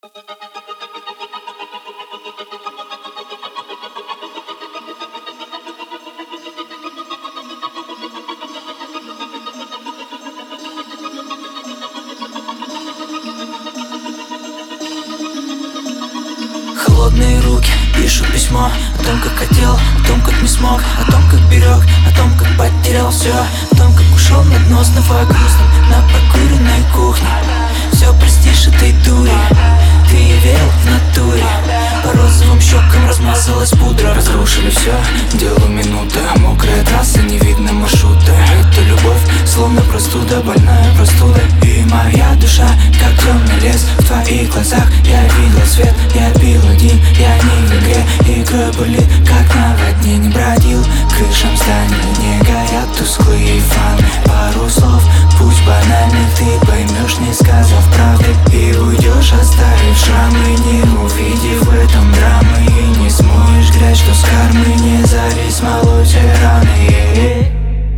Холодные руки пишут письмо о том, как хотел, о том, как не смог, о том, как берег, о том, как потерял все, о том, как ушел на дно, снова грустным на прокуренной кухне. Все простишь этой дуре, ты ей верил в натуре. По розовым щекам размазалась пудра. Разрушили все, делу минута. Мокрая трасса, не видно маршрута. Это любовь, словно простуда, больная простуда. И моя душа, как темный лес. В твоих глазах я видел свет. Я пил один, я не в игре. Игра болит, как наводнение. Бродил крышам зданий, не горят тусклые фаны. Пару слов, пусть банальный, ты поймешь, не сказав правды. И уйдешь, оставив шрамы, не увидев в этом драмы. И не смоешь грязь, что с кармы, не залезь, смолоть раны.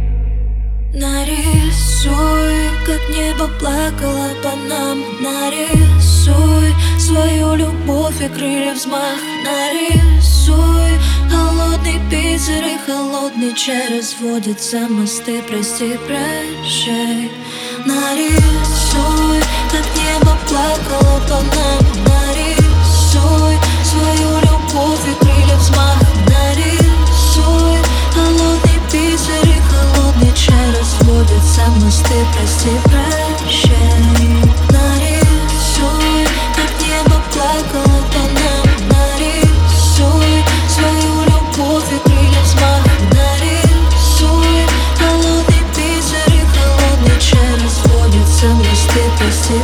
Нарисуй, как небо плакало по нам. Нарисуй свою любовь и крылья взмах. Нарисуй холодный Питер и холодный чай. Разводятся мосты, прости, прощай. Нарисуй, как небо плакало по нам. Нарисуй свою любовь и крылья взмах. Нарисуй холодный Питер и холодный чай. Разводятся мосты, прости, прощай. Нарисуй, как небо плакало по нам. Нарисуй свою любовь и крылья взмах. Нарисуй холодный Питер и холодный чай. Разводятся мосты, прости,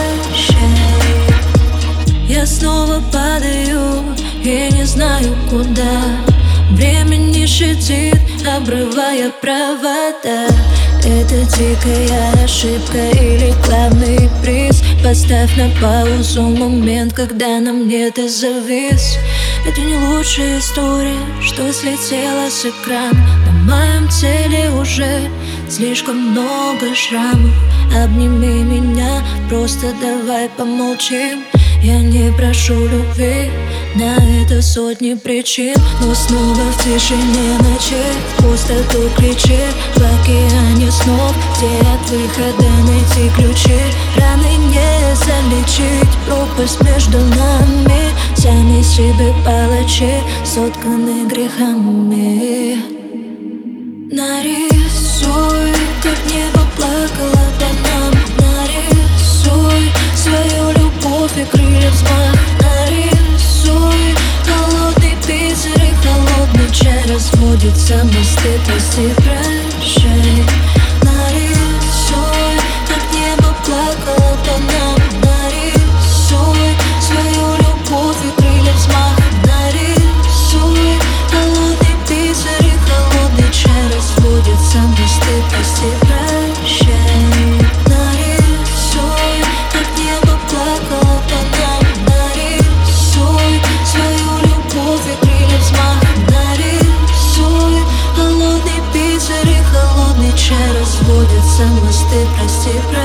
прощай. Я снова падаю и не знаю куда. Время не щадит, обрывая провода. Это дикая ошибка или главный приз? Поставь на паузу момент, когда нам нет и завис. Это не лучшая история, что слетела с экрана. На моем теле уже слишком много шрамов. Обними меня, просто давай помолчим. Я не прошу любви, на это сотни причин. Но снова в тишине ночи пустоту кричи. В океане снов, где от выхода найти ключи. Раны не залечить, пропасть между нами. Сами себе палачи, сотканы грехами. Нарисуй, как небо плакало по нам. Нарисуй свою любовь и крылья взмах. Нарисуй холодный Питер и холодный чай. Разводятся мосты, прости, прощай. Нарисуй, как небо плакало по нам. Нарисуй свою любовь и крылья взмах. Нарисуй холодный Питер и холодный чай. Разводятся мосты, прости, прощай. Нарисуй, как небо плакало по нам. Нарисуй свою любовь и крылья взмах. Нарисуй холодный Питер и холодный чай. Разводятся мосты, прости, прощай.